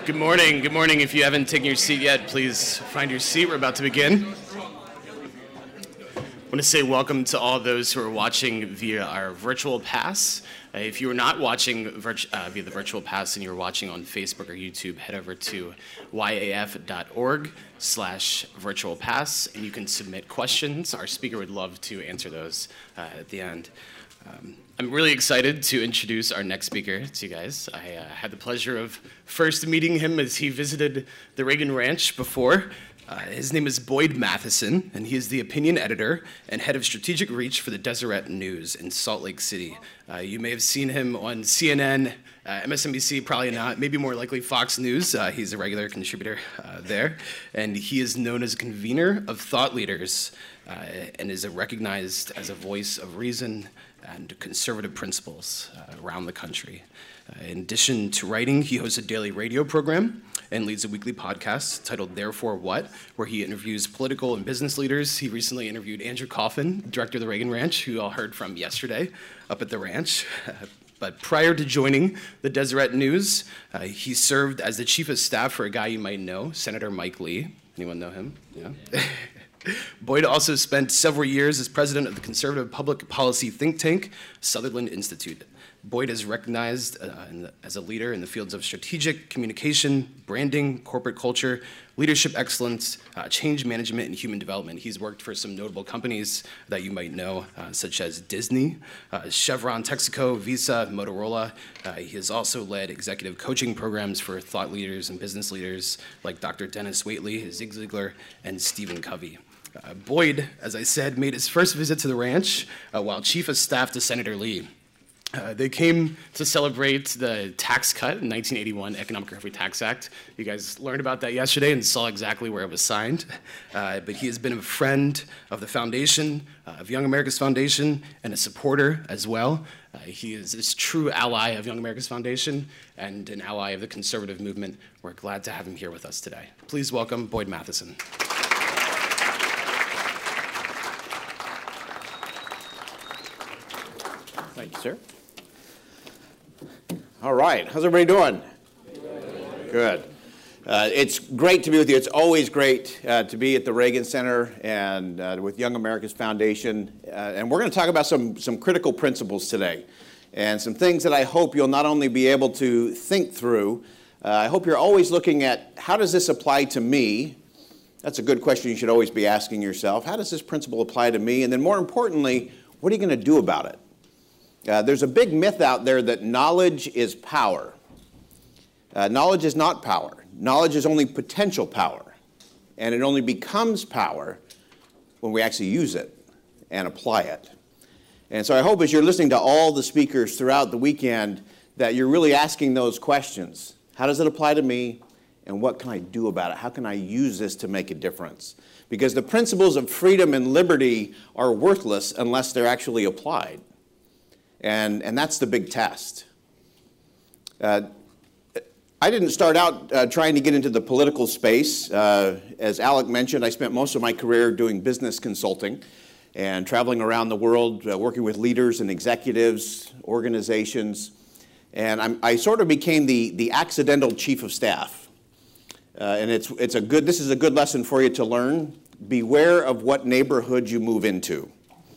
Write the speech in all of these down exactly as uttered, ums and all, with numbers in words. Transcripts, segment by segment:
Good morning. Good morning. If you haven't taken your seat yet, please find your seat. We're about to begin. I want to say welcome to all those who are watching via our virtual pass. Uh, if you are not watching virt- uh, via the virtual pass and you're watching on Facebook or YouTube, head over to yaf.org slash virtual pass and you can submit questions. Our speaker would love to answer those uh, at the end. Um, I'm really excited to introduce our next speaker to you guys. I uh, had the pleasure of first meeting him as he visited the Reagan Ranch before. Uh, his name is Boyd Matheson, and he is the opinion editor and head of strategic reach for the Deseret News in Salt Lake City. Uh, you may have seen him on C N N, uh, M S N B C, probably not, maybe more likely Fox News. Uh, he's a regular contributor uh, there, and he is known as a convener of thought leaders uh, and is recognized as a voice of reason and conservative principles uh, around the country. Uh, in addition to writing, he hosts a daily radio program and leads a weekly podcast titled Therefore What, where he interviews political and business leaders. He recently interviewed Andrew Coffin, director of the Reagan Ranch, who you all heard from yesterday up at the ranch. Uh, but prior to joining the Deseret News, uh, he served as the chief of staff for a guy you might know, Senator Mike Lee. Anyone know him? Yeah. Boyd also spent several years as president of the conservative public policy think tank, Sutherland Institute. Boyd is recognized uh, the, as a leader in the fields of strategic communication, branding, corporate culture, leadership excellence, uh, change management, and human development. He's worked for some notable companies that you might know, uh, such as Disney, uh, Chevron, Texaco, Visa, Motorola. Uh, he has also led executive coaching programs for thought leaders and business leaders like Doctor Dennis Waitley, Zig Ziglar, and Stephen Covey. Uh, Boyd, as I said, made his first visit to the ranch uh, while chief of staff to Senator Lee. Uh, they came to celebrate the tax cut in nineteen eighty-one Economic Recovery Tax Act. You guys learned about that yesterday and saw exactly where it was signed. Uh, but he has been a friend of the foundation, uh, of Young America's Foundation, and a supporter as well. Uh, he is a true ally of Young America's Foundation and an ally of the conservative movement. We're glad to have him here with us today. Please welcome Boyd Matheson. Thank you, sir. All right, how's everybody doing? Good. Uh, it's great to be with you. It's always great uh, to be at the Reagan Center and uh, with Young America's Foundation. Uh, and we're going to talk about some, some critical principles today and some things that I hope you'll not only be able to think through, uh, I hope you're always looking at how does this apply to me? That's a good question you should always be asking yourself. How does this principle apply to me? And then more importantly, what are you going to do about it? Uh, there's a big myth out there that knowledge is power. Uh, knowledge is not power. Knowledge is only potential power. And it only becomes power when we actually use it and apply it. And so I hope as you're listening to all the speakers throughout the weekend that you're really asking those questions. How does it apply to me? And what can I do about it? How can I use this to make a difference? Because the principles of freedom and liberty are worthless unless they're actually applied. And, and that's the big test. Uh, I didn't start out uh, trying to get into the political space. Uh, as Alec mentioned, I spent most of my career doing business consulting and traveling around the world, uh, working with leaders and executives, organizations. And I'm, I sort of became the, the accidental chief of staff. Uh, and it's, it's a good, this is a good lesson for you to learn. Beware of what neighborhood you move into.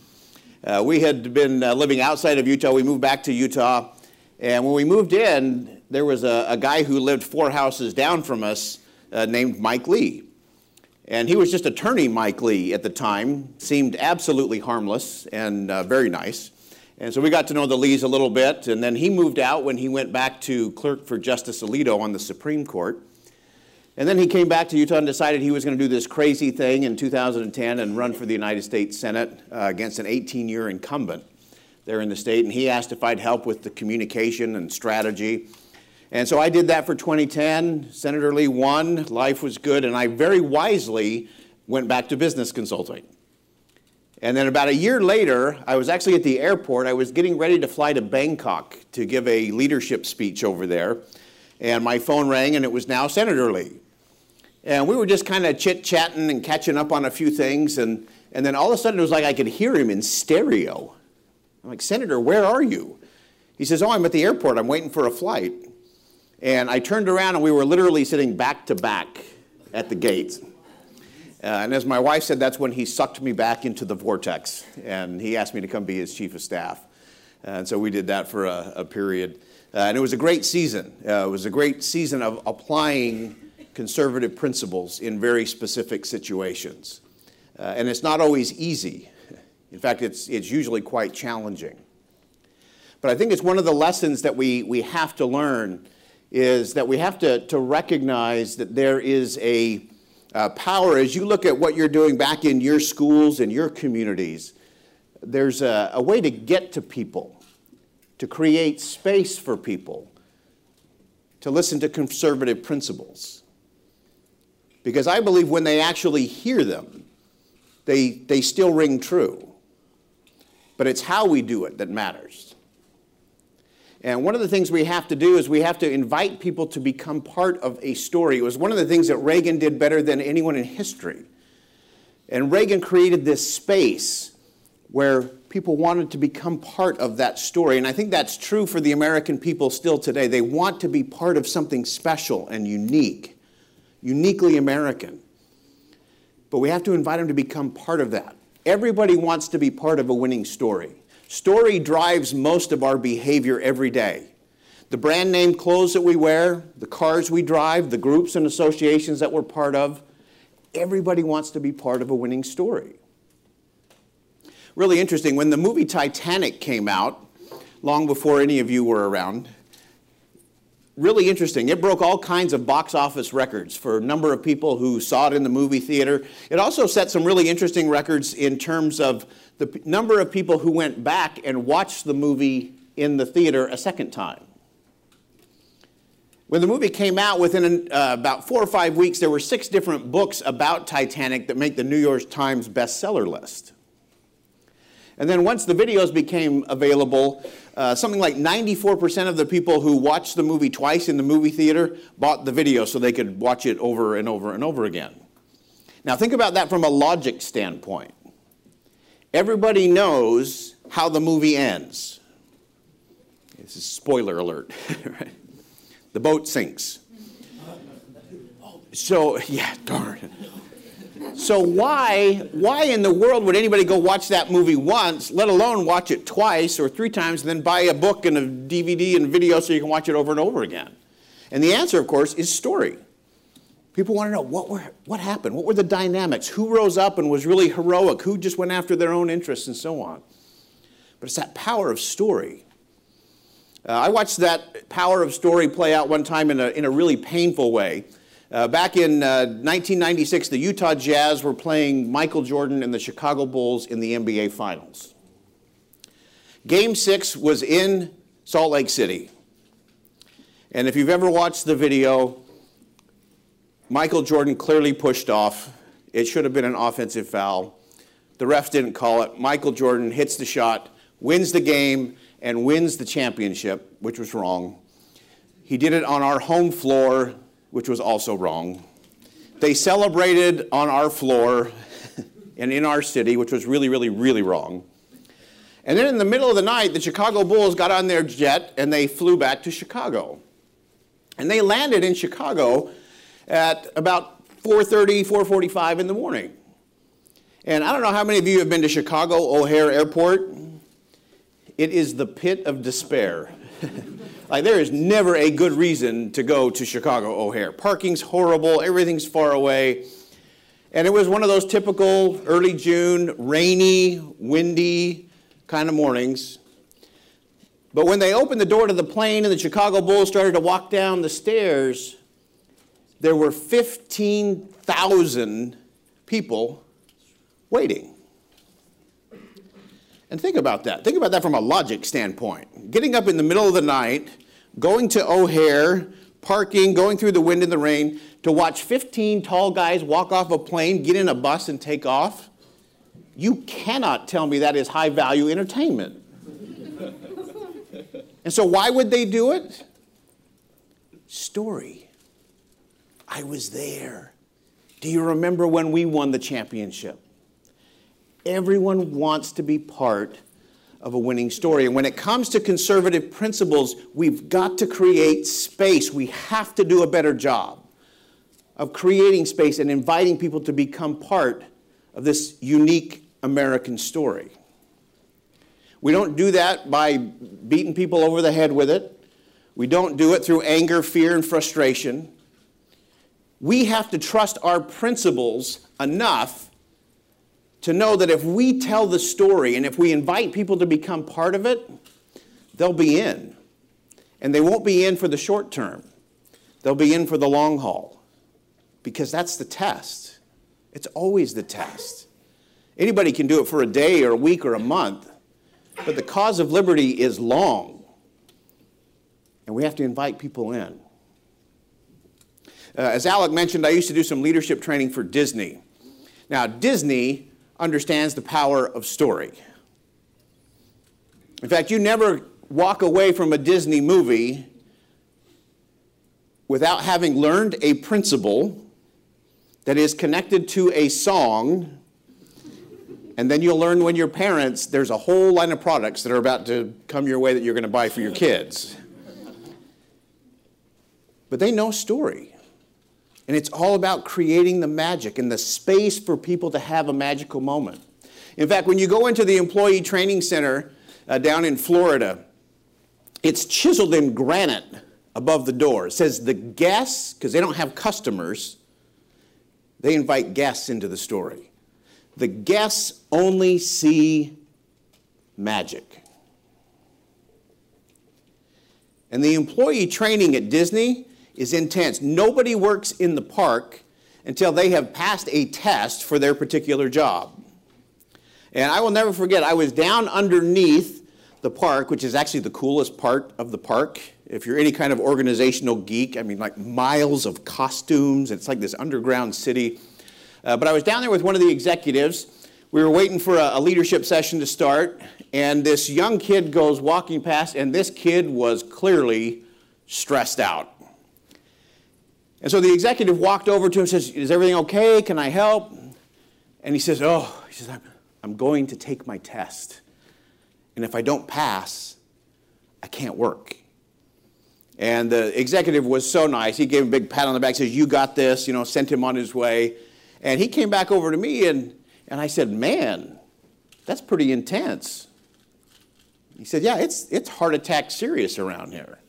Uh, we had been uh, living outside of Utah. We moved back to Utah. And when we moved in, there was a, a guy who lived four houses down from us uh, named Mike Lee. And he was just attorney Mike Lee at the time, seemed absolutely harmless and uh, very nice. And so we got to know the Lees a little bit. And then he moved out when he went back to clerk for Justice Alito on the Supreme Court. And then he came back to Utah and decided he was going to do this crazy thing in two thousand ten and run for the United States Senate uh, against an eighteen-year incumbent there in the state. And he asked if I'd help with the communication and strategy. And so I did that for twenty ten. Senator Lee won. Life was good. And I very wisely went back to business consulting. And then about a year later, I was actually at the airport. I was getting ready to fly to Bangkok to give a leadership speech over there. And my phone rang, and it was now Senator Lee. And we were just kind of chit-chatting and catching up on a few things. And, and then all of a sudden, it was like I could hear him in stereo. I'm like, Senator, where are you? He says, oh, I'm at the airport. I'm waiting for a flight. And I turned around and we were literally sitting back to back at the gates. Uh, and as my wife said, that's when he sucked me back into the vortex. And he asked me to come be his chief of staff. And so we did that for a, a period. Uh, and it was a great season. Uh, it was a great season of applying conservative principles in very specific situations. Uh, and it's not always easy. In fact, it's, it's usually quite challenging. But I think it's one of the lessons that we, we have to learn is that we have to, to recognize that there is a uh, power, as you look at what you're doing back in your schools and your communities, there's a, a way to get to people, to create space for people, to listen to conservative principles. Because I believe when they actually hear them, they, they still ring true. But it's how we do it that matters. And one of the things we have to do is we have to invite people to become part of a story. It was one of the things that Reagan did better than anyone in history. And Reagan created this space where people wanted to become part of that story. And I think that's true for the American people still today. They want to be part of something special and unique, uniquely American. But we have to invite them to become part of that. Everybody wants to be part of a winning story. Story drives most of our behavior every day. The brand name clothes that we wear, the cars we drive, the groups and associations that we're part of, everybody wants to be part of a winning story. Really interesting, when the movie Titanic came out, long before any of you were around, really interesting. It broke all kinds of box office records for a number of people who saw it in the movie theater. It also set some really interesting records in terms of the p- number of people who went back and watched the movie in the theater a second time. When the movie came out, within uh, about four or five weeks, there were six different books about Titanic that make the New York Times bestseller list. And then once the videos became available, uh, something like ninety-four percent of the people who watched the movie twice in the movie theater bought the video so they could watch it over and over and over again. Now think about that from a logic standpoint. Everybody knows how the movie ends. This is spoiler alert. Right? The boat sinks. So, yeah, darn. So why, why in the world would anybody go watch that movie once, let alone watch it twice or three times, and then buy a book and a D V D and video so you can watch it over and over again? And the answer, of course, is story. People want to know, what, were, what happened? What were the dynamics? Who rose up and was really heroic? Who just went after their own interests and so on? But it's that power of story. Uh, I watched that power of story play out one time in a, in a really painful way. Uh, back in uh, nineteen ninety-six, the Utah Jazz were playing Michael Jordan and the Chicago Bulls in the N B A Finals. Game six was in Salt Lake City. And if you've ever watched the video, Michael Jordan clearly pushed off. It should have been an offensive foul. The refs didn't call it. Michael Jordan hits the shot, wins the game, and wins the championship, which was wrong. He did it on our home floor, which was also wrong. They celebrated on our floor and in our city, which was really, really, really wrong. And then in the middle of the night, the Chicago Bulls got on their jet and they flew back to Chicago. And they landed in Chicago at about four thirty, four forty-five in the morning. And I don't know how many of you have been to Chicago O'Hare Airport. It is the pit of despair. Like, there is never a good reason to go to Chicago O'Hare. Parking's horrible, everything's far away. And it was one of those typical early June, rainy, windy kind of mornings. But when they opened the door to the plane and the Chicago Bulls started to walk down the stairs, there were fifteen thousand people waiting. And think about that. Think about that from a logic standpoint. Getting up in the middle of the night, going to O'Hare, parking, going through the wind and the rain, to watch fifteen tall guys walk off a plane, get in a bus, and take off. You cannot tell me that is high-value entertainment. And so why would they do it? Story. I was there. Do you remember when we won the championship? Everyone wants to be part of a winning story. And when it comes to conservative principles, we've got to create space. We have to do a better job of creating space and inviting people to become part of this unique American story. We don't do that by beating people over the head with it. We don't do it through anger, fear, and frustration. We have to trust our principles enough to know that if we tell the story and if we invite people to become part of it, they'll be in. And they won't be in for the short term. They'll be in for the long haul. Because that's the test. It's always the test. Anybody can do it for a day or a week or a month. But the cause of liberty is long. And we have to invite people in. Uh, as Alec mentioned, I used to do some leadership training for Disney. Now, Disney understands the power of story. In fact, you never walk away from a Disney movie without having learned a principle that is connected to a song. And then you'll learn when you're parents, there's a whole line of products that are about to come your way that you're going to buy for your kids. But they know story. And it's all about creating the magic and the space for people to have a magical moment. In fact, when you go into the Employee Training Center uh, down in Florida, it's chiseled in granite above the door. It says the guests, because they don't have customers, they invite guests into the story. The guests only see magic. And the employee training at Disney is intense. Nobody works in the park until they have passed a test for their particular job. And I will never forget, I was down underneath the park, which is actually the coolest part of the park. If you're any kind of organizational geek, I mean, like miles of costumes. It's like this underground city. Uh, but I was down there with one of the executives. We were waiting for a, a leadership session to start, and this young kid goes walking past, and this kid was clearly stressed out. And so the executive walked over to him and says, "Is everything okay? Can I help?" And he says, "Oh, he says, I'm, I'm going to take my test. And if I don't pass, I can't work." And the executive was so nice. He gave him a big pat on the back, says, "You got this," you know, sent him on his way. And he came back over to me, and, and I said, "Man, that's pretty intense." He said, "Yeah, it's, it's heart attack serious around here."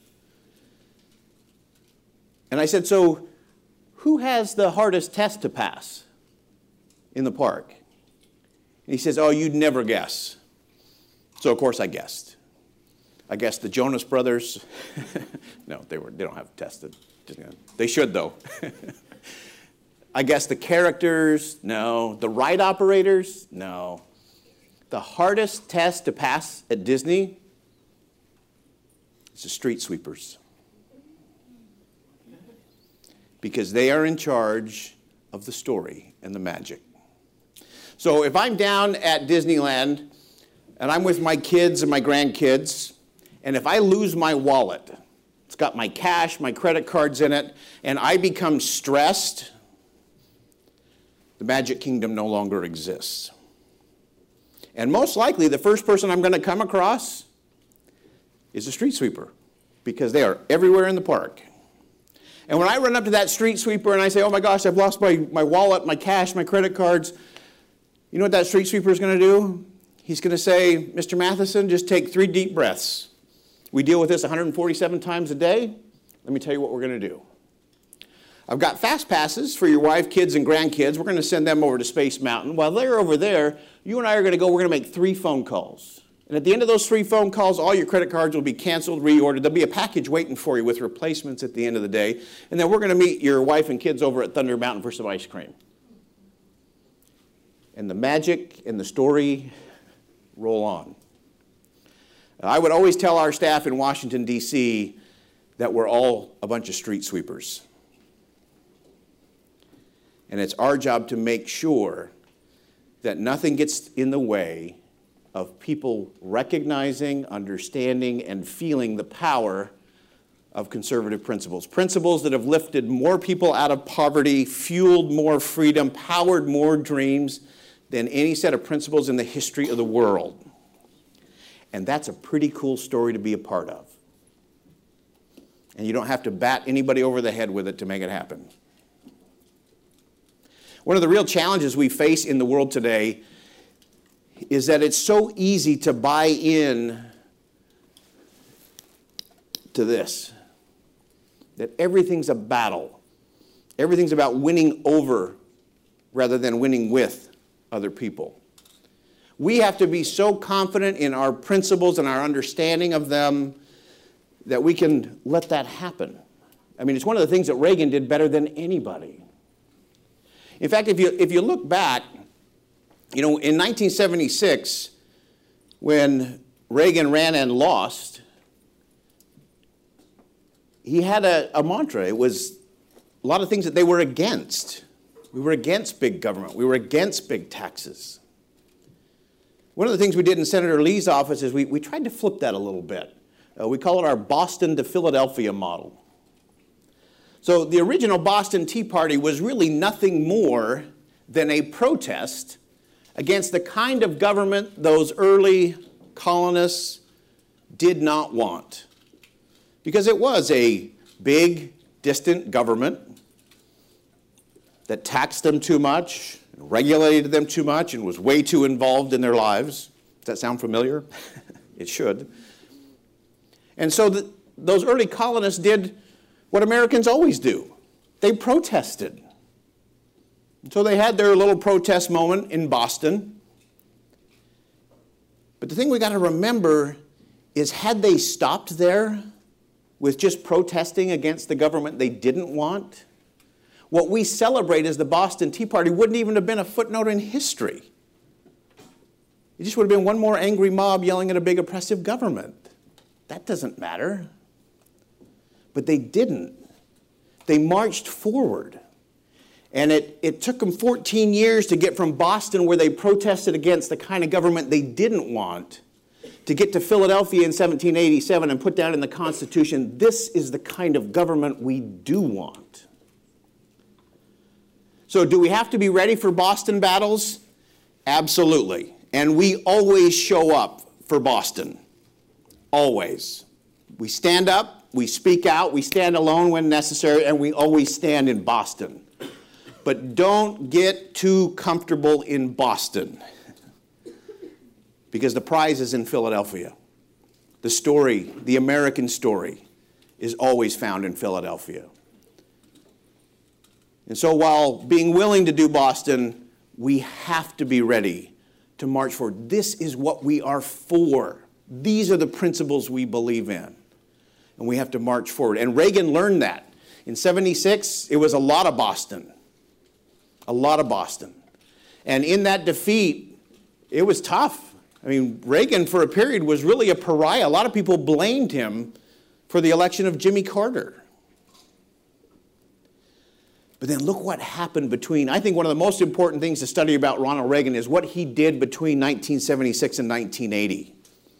And I said, "So who has the hardest test to pass in the park?" And he says, "Oh, you'd never guess." So, of course, I guessed. I guessed the Jonas Brothers. No, they, were, they don't have tested. They should, though. I guessed the characters. No. The ride operators. No. The hardest test to pass at Disney is the street sweepers. Because they are in charge of the story and the magic. So if I'm down at Disneyland and I'm with my kids and my grandkids, and if I lose my wallet, it's got my cash, my credit cards in it, and I become stressed, the Magic Kingdom no longer exists. And most likely the first person I'm going to come across is a street sweeper, because they are everywhere in the park. And when I run up to that street sweeper and I say, "Oh my gosh, I've lost my, my wallet, my cash, my credit cards," you know what that street sweeper is going to do? He's going to say, "Mister Matheson, just take three deep breaths. We deal with this one hundred forty-seven times a day. Let me tell you what we're going to do. I've got fast passes for your wife, kids, and grandkids. We're going to send them over to Space Mountain. While they're over there, you and I are going to go, we're going to make three phone calls. And at the end of those three phone calls, all your credit cards will be canceled, reordered. There'll be a package waiting for you with replacements at the end of the day. And then we're going to meet your wife and kids over at Thunder Mountain for some ice cream." And the magic and the story roll on. I would always tell our staff in Washington, D C that we're all a bunch of street sweepers. And it's our job to make sure that nothing gets in the way of people recognizing, understanding, and feeling the power of conservative principles. Principles that have lifted more people out of poverty, fueled more freedom, powered more dreams than any set of principles in the history of the world. And that's a pretty cool story to be a part of. And you don't have to bat anybody over the head with it to make it happen. One of the real challenges we face in the world today is that it's so easy to buy in to this, that everything's a battle. Everything's about winning over rather than winning with other people. We have to be so confident in our principles and our understanding of them that we can let that happen. I mean, it's one of the things that Reagan did better than anybody. In fact, if you, if you look back, you know, in nineteen seventy-six, when Reagan ran and lost, he had a, a mantra. It was a lot of things that they were against. We were against big government. We were against big taxes. One of the things we did in Senator Lee's office is we, we tried to flip that a little bit. Uh, we call it our Boston to Philadelphia model. So the original Boston Tea Party was really nothing more than a protest against the kind of government those early colonists did not want. Because it was a big, distant government that taxed them too much, regulated them too much, and was way too involved in their lives. Does that sound familiar? It should. And so the, those early colonists did what Americans always do. They protested. So they had their little protest moment in Boston. But the thing we got to remember is, had they stopped there with just protesting against the government they didn't want, what we celebrate as the Boston Tea Party wouldn't even have been a footnote in history. It just would have been one more angry mob yelling at a big oppressive government. That doesn't matter. But they didn't. They marched forward. And it, it took them fourteen years to get from Boston, where they protested against the kind of government they didn't want, to get to Philadelphia in seventeen eighty-seven and put down in the Constitution, this is the kind of government we do want. So do we have to be ready for Boston battles? Absolutely. And we always show up for Boston. Always. We stand up, we speak out, we stand alone when necessary, and we always stand in Boston. But don't get too comfortable in Boston, because the prize is in Philadelphia. The story, the American story, is always found in Philadelphia. And so while being willing to do Boston, we have to be ready to march forward. This is what we are for. These are the principles we believe in. And we have to march forward. And Reagan learned that. In seventy-six, it was a lot of Boston. A lot of Boston. And in that defeat, it was tough. I mean, Reagan, for a period, was really a pariah. A lot of people blamed him for the election of Jimmy Carter. But then look what happened between, I think one of the most important things to study about Ronald Reagan is what he did between nineteen seventy-six and nineteen eighty.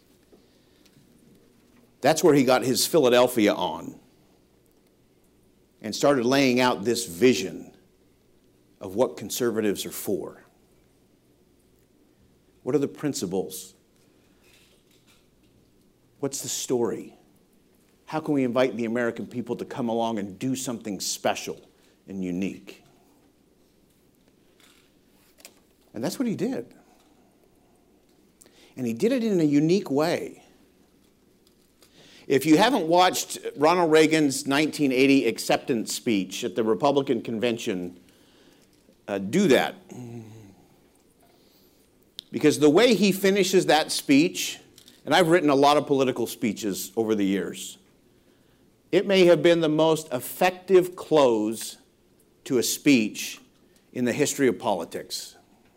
That's where he got his Philadelphia on and started laying out this vision of what conservatives are for. What are the principles? What's the story? How can we invite the American people to come along and do something special and unique? And that's what he did. And he did it in a unique way. If you haven't watched Ronald Reagan's nineteen eighty acceptance speech at the Republican convention, uh, do that. Because the way he finishes that speech, and I've written a lot of political speeches over the years, it may have been the most effective close to a speech in the history of politics.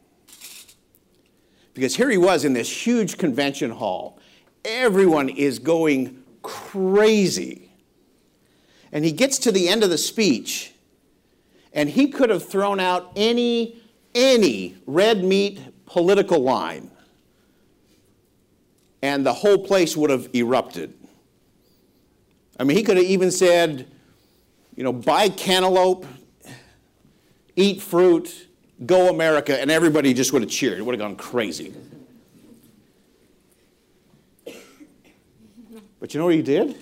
Because here he was in this huge convention hall. Everyone is going crazy. And he gets to the end of the speech, and he could have thrown out any, any red meat political line, and the whole place would have erupted. I mean, he could have even said, you know, buy cantaloupe, eat fruit, go America, and everybody just would have cheered. It would have gone crazy. But you know what he did?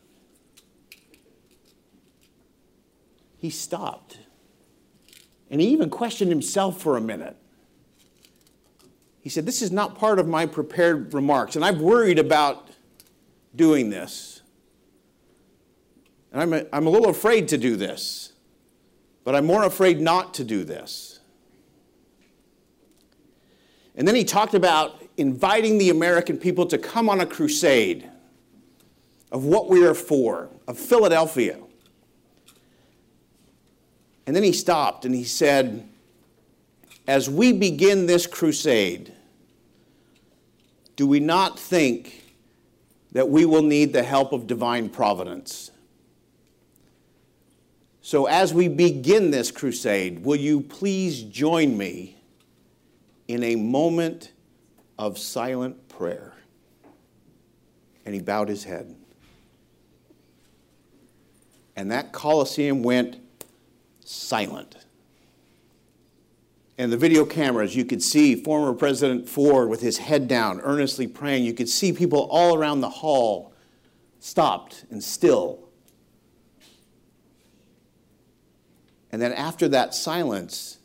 He stopped. And he even questioned himself for a minute. He said, this is not part of my prepared remarks, and I've worried about doing this. And I'm a, I'm a little afraid to do this, but I'm more afraid not to do this. And then he talked about inviting the American people to come on a crusade of what we are for, of Philadelphia. And then he stopped and he said, as we begin this crusade, do we not think that we will need the help of divine providence? So as we begin this crusade, will you please join me in a moment of silent prayer? And he bowed his head. And that Colosseum went silent. And the video cameras, you could see former President Ford with his head down, earnestly praying. You could see people all around the hall stopped and still. And then after that silence,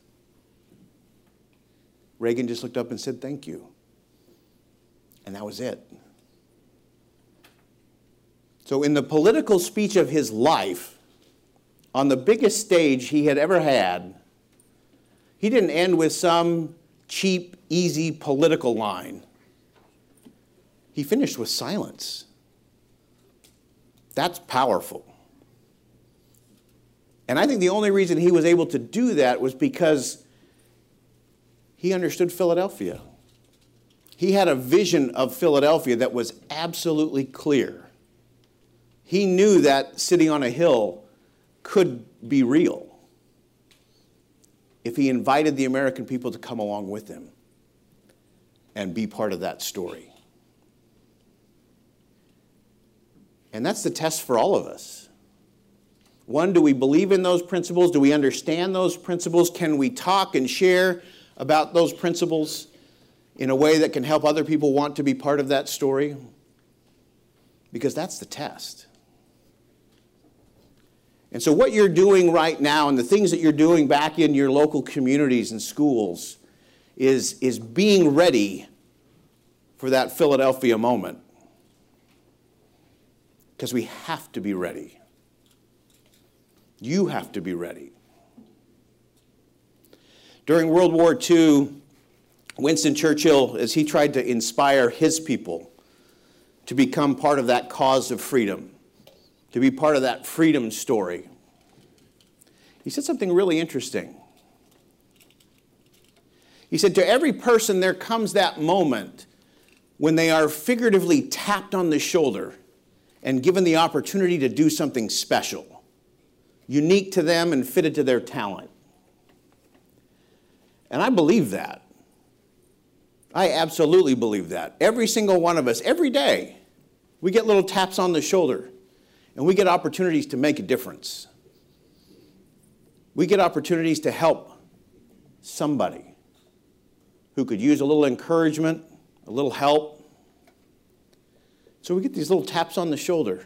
Reagan just looked up and said, thank you. And that was it. So in the political speech of his life, on the biggest stage he had ever had, he didn't end with some cheap, easy political line. He finished with silence. That's powerful. And I think the only reason he was able to do that was because he understood Philadelphia. He had a vision of Philadelphia that was absolutely clear. He knew that sitting on a hill could be real if he invited the American people to come along with him and be part of that story. And that's the test for all of us. One, do we believe in those principles? Do we understand those principles? Can we talk and share about those principles in a way that can help other people want to be part of that story? Because that's the test. And so what you're doing right now and the things that you're doing back in your local communities and schools is, is being ready for that Philadelphia moment. Because we have to be ready. You have to be ready. During World War Two, Winston Churchill, as he tried to inspire his people to become part of that cause of freedom, to be part of that freedom story, he said something really interesting. He said, to every person there comes that moment when they are figuratively tapped on the shoulder and given the opportunity to do something special, unique to them and fitted to their talent. And I believe that. I absolutely believe that. Every single one of us, every day, we get little taps on the shoulder. And we get opportunities to make a difference. We get opportunities to help somebody who could use a little encouragement, a little help. So we get these little taps on the shoulder.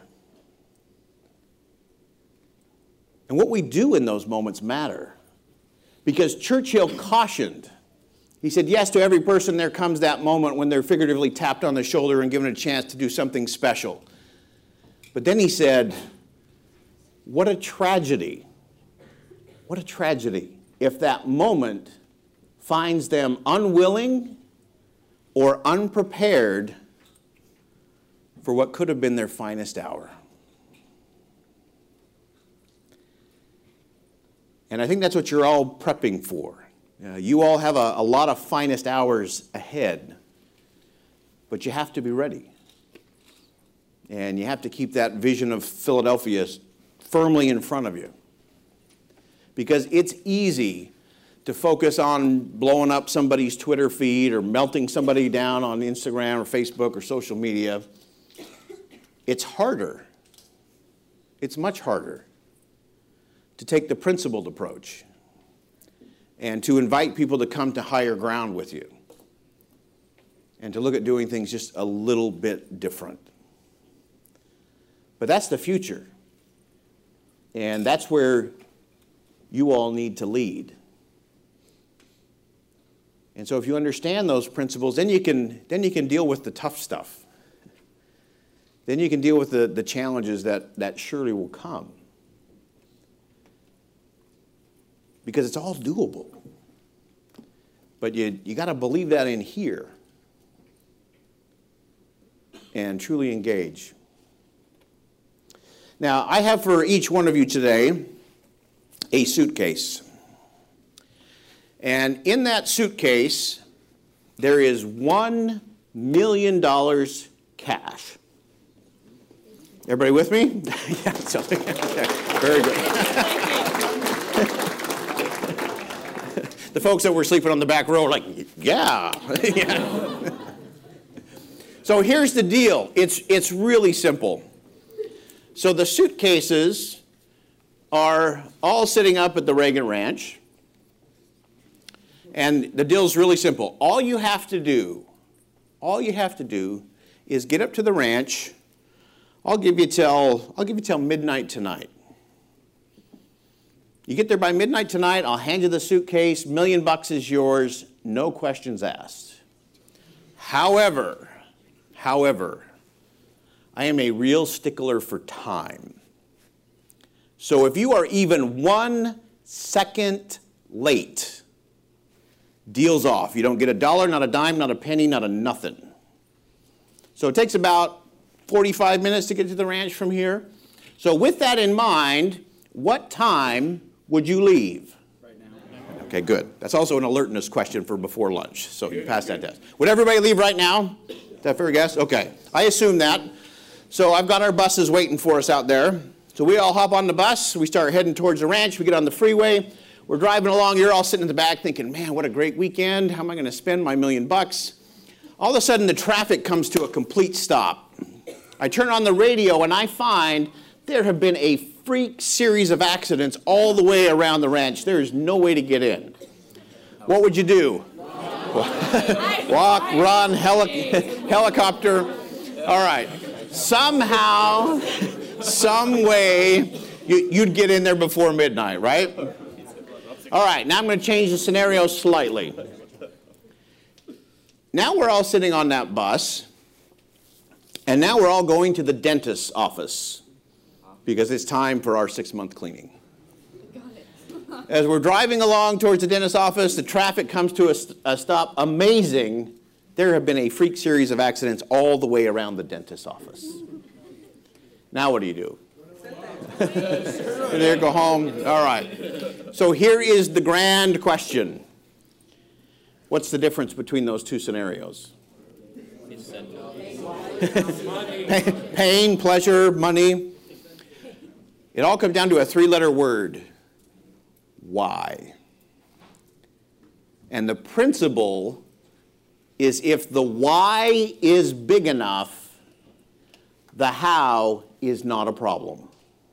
And what we do in those moments matter. Because Churchill cautioned. He said, yes, to every person there comes that moment when they're figuratively tapped on the shoulder and given a chance to do something special. But then he said, what a tragedy, what a tragedy if that moment finds them unwilling or unprepared for what could have been their finest hour. And I think that's what you're all prepping for. Uh, you all have a, a lot of finest hours ahead, but you have to be ready. And you have to keep that vision of Philadelphia firmly in front of you. Because it's easy to focus on blowing up somebody's Twitter feed or melting somebody down on Instagram or Facebook or social media. It's harder. It's much harder to take the principled approach and to invite people to come to higher ground with you and to look at doing things just a little bit different. But that's the future. And that's where you all need to lead. And so if you understand those principles, then you can, then you can deal with the tough stuff. Then you can deal with the, the challenges that, that surely will come. Because it's all doable. But you, you got to believe that in here. And truly engage. Now, I have for each one of you today a suitcase. And in that suitcase, there is one million dollars cash. Everybody with me? Yeah, so, very good. The folks that were sleeping on the back row are like, yeah. Yeah. So here's the deal. It's, it's really simple. So the suitcases are all sitting up at the Reagan Ranch. And the deal's really simple. All you have to do, all you have to do is get up to the ranch. I'll give you till, I'll give you till midnight tonight. You get there by midnight tonight, I'll hand you the suitcase, million bucks is yours, no questions asked. However, however, I am a real stickler for time. So if you are even one second late, deal's off. You don't get a dollar, not a dime, not a penny, not a nothing. So it takes about forty-five minutes to get to the ranch from here. So with that in mind, what time would you leave? Right now. Okay, good. That's also an alertness question for before lunch. So you pass that test. Would everybody leave right now? Is that fair guess? Okay. I assume that. So I've got our buses waiting for us out there. So we all hop on the bus. We start heading towards the ranch. We get on the freeway. We're driving along. You're all sitting in the back thinking, man, what a great weekend. How am I going to spend my million bucks? All of a sudden, the traffic comes to a complete stop. I turn on the radio, and I find there have been a freak series of accidents all the way around the ranch. There is no way to get in. What would you do? Walk, run, heli- helicopter. All right. Somehow, some way, you, you'd get in there before midnight, right? All right, now I'm going to change the scenario slightly. Now we're all sitting on that bus, and now we're all going to the dentist's office because it's time for our six-month cleaning. As we're driving along towards the dentist's office, the traffic comes to a, st- a stop. Amazing, there have been a freak series of accidents all the way around the dentist's office. Now what do you do? There, go home. All right. So here is the grand question. What's the difference between those two scenarios? Pain, pleasure, money. It all comes down to a three-letter word. Why? And the principle is if the why is big enough, the how is not a problem.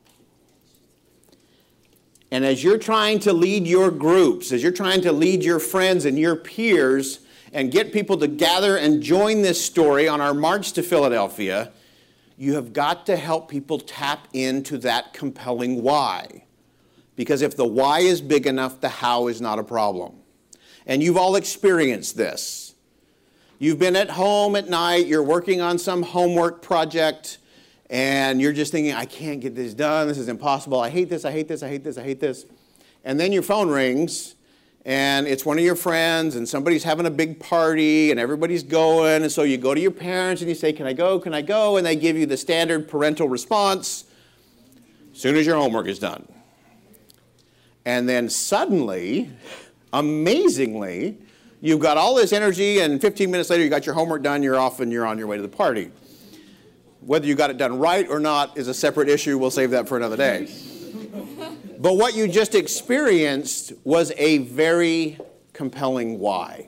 And as you're trying to lead your groups, as you're trying to lead your friends and your peers and get people to gather and join this story on our march to Philadelphia, you have got to help people tap into that compelling why. Because if the why is big enough, the how is not a problem. And you've all experienced this. You've been at home at night, you're working on some homework project, and you're just thinking, I can't get this done, this is impossible, I hate this, I hate this, I hate this, I hate this. And then your phone rings, and it's one of your friends, and somebody's having a big party, and everybody's going, and so you go to your parents, and you say, can I go, can I go? And they give you the standard parental response, as soon as your homework is done. And then suddenly, amazingly, you've got all this energy, and fifteen minutes later, you got your homework done, you're off, and you're on your way to the party. Whether you got it done right or not is a separate issue. We'll save that for another day. But what you just experienced was a very compelling why.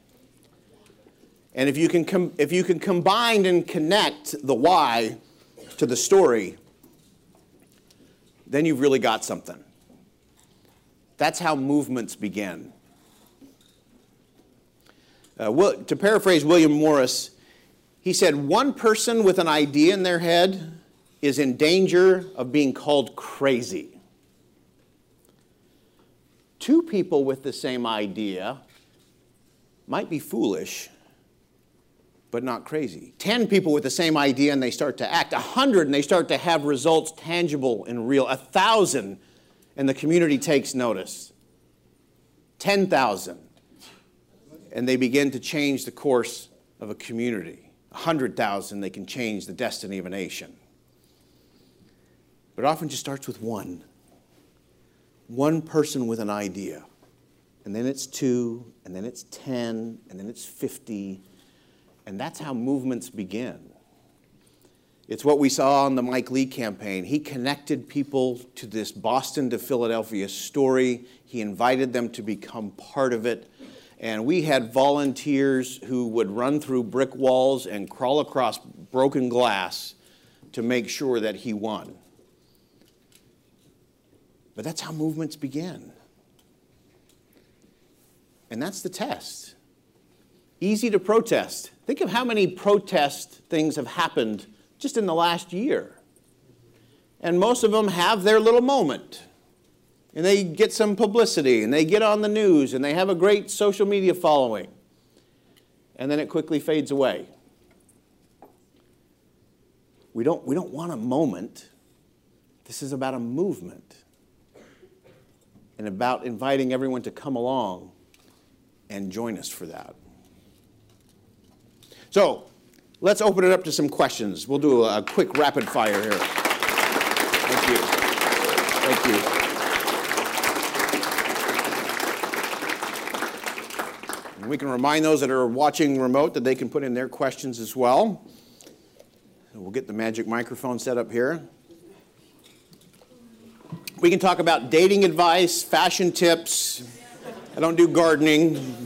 And if you can com- if you can combine and connect the why to the story, then you've really got something. That's how movements begin. Uh, well, to paraphrase William Morris, he said, one person with an idea in their head is in danger of being called crazy. Two people with the same idea might be foolish, but not crazy. Ten people with the same idea and they start to act. A hundred and they start to have results tangible and real. A thousand and the community takes notice. Ten thousand and they begin to change the course of a community. A hundred thousand, they can change the destiny of a nation. But it often just starts with one. One person with an idea. And then it's two, and then it's ten, and then it's fifty. And that's how movements begin. It's what we saw on the Mike Lee campaign. He connected people to this Boston to Philadelphia story. He invited them to become part of it. And we had volunteers who would run through brick walls and crawl across broken glass to make sure that he won. But that's how movements begin. And that's the test. Easy to protest. Think of how many protest things have happened just in the last year. And most of them have their little moment. And they get some publicity, and they get on the news, and they have a great social media following. And then it quickly fades away. We don't, we don't want a moment. This is about a movement. And about inviting everyone to come along and join us for that. So, let's open it up to some questions. We'll do a quick rapid fire here. Thank you. Thank you. And we can remind those that are watching remote that they can put in their questions as well. And we'll get the magic microphone set up here. We can talk about dating advice, fashion tips. I don't do gardening.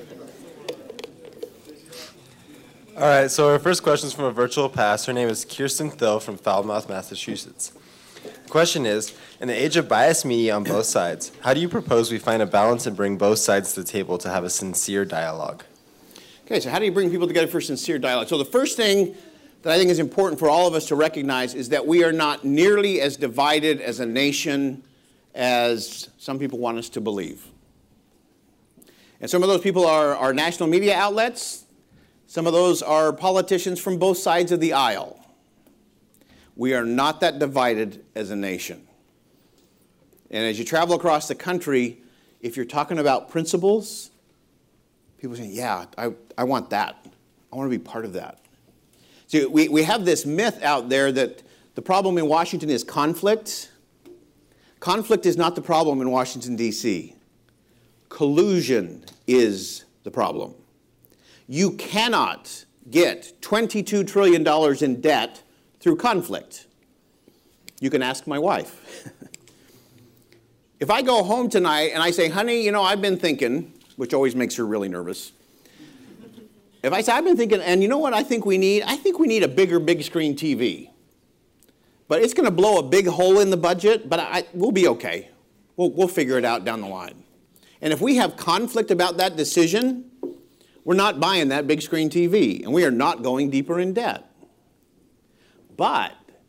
All right, so our first question is from a virtual pass. Her name is Kirsten Thill from Falmouth, Massachusetts. The question is, in the age of biased media on both sides, how do you propose we find a balance and bring both sides to the table to have a sincere dialogue? Okay, so how do you bring people together for sincere dialogue? So the first thing that I think is important for all of us to recognize is that we are not nearly as divided as a nation as some people want us to believe. And some of those people are, are national media outlets. Some of those are politicians from both sides of the aisle. We are not that divided as a nation. And as you travel across the country, if you're talking about principles, people say, yeah, I, I want that. I want to be part of that. See, we, we have this myth out there that the problem in Washington is conflict. Conflict is not the problem in Washington, D C Collusion is the problem. You cannot get twenty-two trillion dollars in debt through conflict. You can ask my wife. If I go home tonight and I say, honey, you know, I've been thinking, which always makes her really nervous. If I say, I've been thinking, and you know what I think we need? I think we need a bigger big screen T V. But it's going to blow a big hole in the budget, but I, we'll be okay. We'll, we'll figure it out down the line. And if we have conflict about that decision, we're not buying that big screen T V, and we are not going deeper in debt. But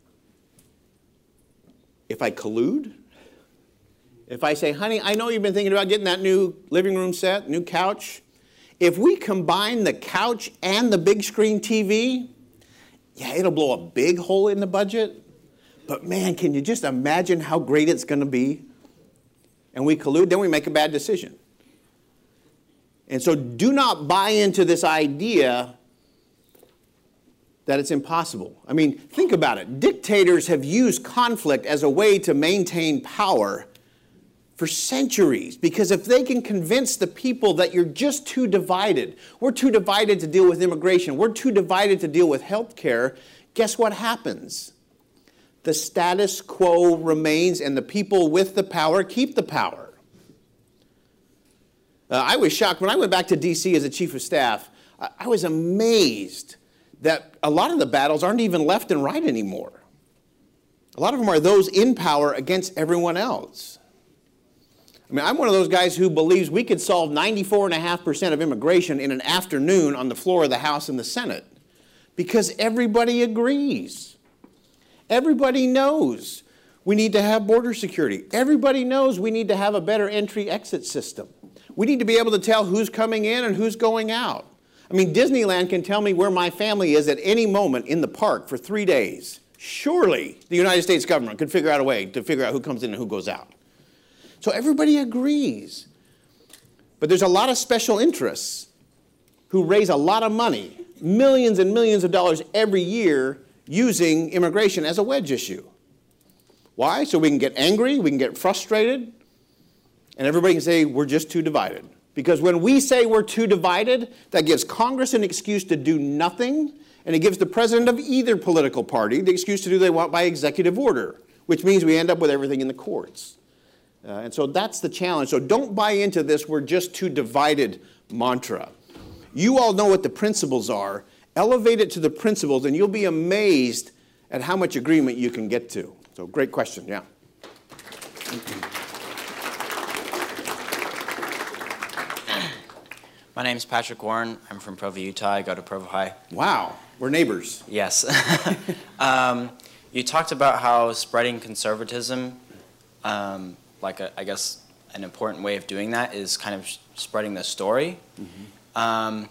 if I collude, if I say, honey, I know you've been thinking about getting that new living room set, new couch. If we combine the couch and the big screen T V, yeah, it'll blow a big hole in the budget. But man, can you just imagine how great it's going to be? And we collude, then we make a bad decision. And so do not buy into this idea that it's impossible. I mean, think about it. Dictators have used conflict as a way to maintain power for centuries, because if they can convince the people that you're just too divided, we're too divided to deal with immigration, we're too divided to deal with health care, guess what happens? The status quo remains, and the people with the power keep the power. Uh, I was shocked when I went back to D C as a chief of staff. I, I was amazed that a lot of the battles aren't even left and right anymore. A lot of them are those in power against everyone else. I mean, I'm one of those guys who believes we could solve ninety-four point five percent of immigration in an afternoon on the floor of the House and the Senate because everybody agrees. Everybody knows we need to have border security. Everybody knows we need to have a better entry-exit system. We need to be able to tell who's coming in and who's going out. I mean, Disneyland can tell me where my family is at any moment in the park for three days. Surely the United States government could figure out a way to figure out who comes in and who goes out. So everybody agrees. But there's a lot of special interests who raise a lot of money, millions and millions of dollars every year, using immigration as a wedge issue. Why? So we can get angry, we can get frustrated, and everybody can say we're just too divided. Because when we say we're too divided, that gives Congress an excuse to do nothing, and it gives the president of either political party the excuse to do what they want by executive order, which means we end up with everything in the courts. Uh, and so that's the challenge. So don't buy into this we're just too divided mantra. You all know what the principles are. Elevate it to the principles, and you'll be amazed at how much agreement you can get to. So great question, yeah. My name is Patrick Warren. I'm from Provo, Utah. I go to Provo High. Wow, we're neighbors. Yes. um, you talked about how spreading conservatism, um, like a, I guess an important way of doing that is kind of spreading the story. Mm-hmm. um,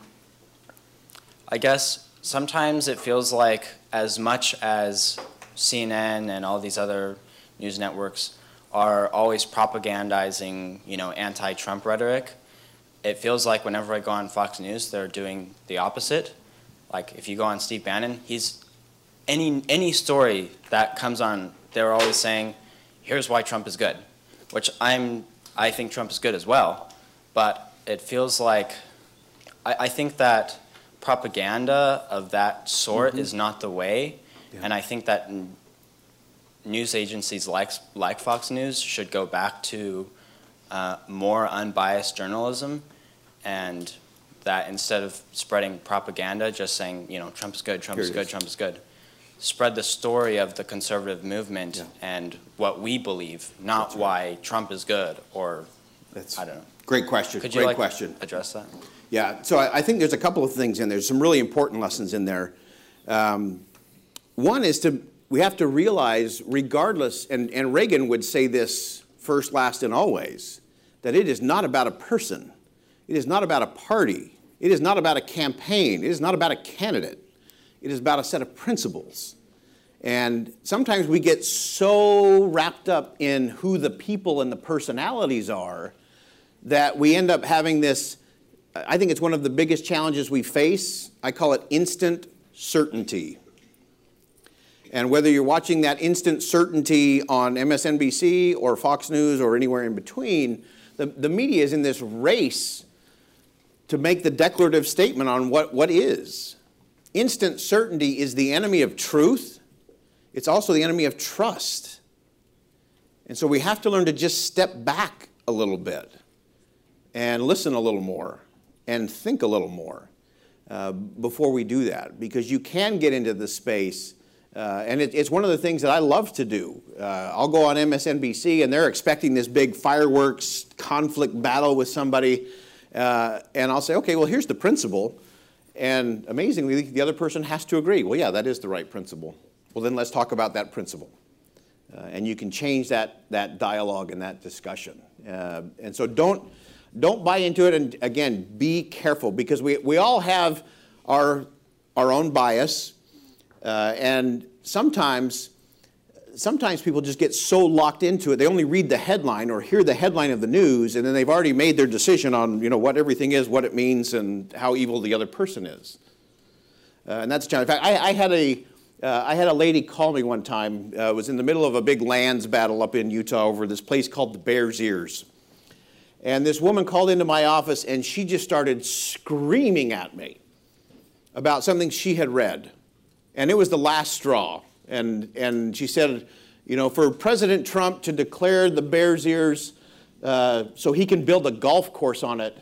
I guess sometimes it feels like as much as C N N and all these other news networks are always propagandizing, you know, anti-Trump rhetoric, it feels like whenever I go on Fox News, they're doing the opposite. Like if you go on Steve Bannon, he's any any story that comes on, they're always saying, "Here's why Trump is good," which I'm I think Trump is good as well, but it feels like I, I think that propaganda of that sort mm-hmm. is not the way, yeah. and I think that n- news agencies like like Fox News should go back to uh, more unbiased journalism. And that instead of spreading propaganda, just saying, you know, Trump's good, Trump's good, Trump's good, spread the story of the conservative movement yeah. and what we believe, not right. why Trump is good or, That's I don't know. Great question. Could great you like question. address that? Yeah, so I, I think there's a couple of things in there. There's some really important lessons in there. Um, one is to, we have to realize, regardless, and, and Reagan would say this first, last, and always, that it is not about a person. It is not about a party. It is not about a campaign. It is not about a candidate. It is about a set of principles. And sometimes we get so wrapped up in who the people and the personalities are that we end up having this, I think it's one of the biggest challenges we face. I call it instant certainty. And whether you're watching that instant certainty on M S N B C or Fox News or anywhere in between, the, the media is in this race to make the declarative statement on what, what is. Instant certainty is the enemy of truth. It's also the enemy of trust. And so we have to learn to just step back a little bit and listen a little more and think a little more uh, before we do that, because you can get into the space. Uh, and it, it's one of the things that I love to do. Uh, I'll go on M S N B C and they're expecting this big fireworks conflict battle with somebody. Uh, and I'll say, okay, well, here's the principle. And amazingly, the other person has to agree. Well, yeah, that is the right principle. Well, then let's talk about that principle. Uh, and you can change that, that dialogue and that discussion. Uh, and so don't, don't buy into it. And again, be careful, because we, we all have our, our own bias. Uh, and sometimes, sometimes people just get so locked into it, they only read the headline or hear the headline of the news, and then they've already made their decision on, you know, what everything is, what it means, and how evil the other person is. Uh, and that's a challenge. In fact, I, I had a, uh, I had a lady call me one time. Uh, it was in the middle of a big lands battle up in Utah over this place called the Bears Ears. And this woman called into my office, and she just started screaming at me about something she had read. And it was the last straw. And, and she said, you know, for President Trump to declare the Bears Ears uh, so he can build a golf course on it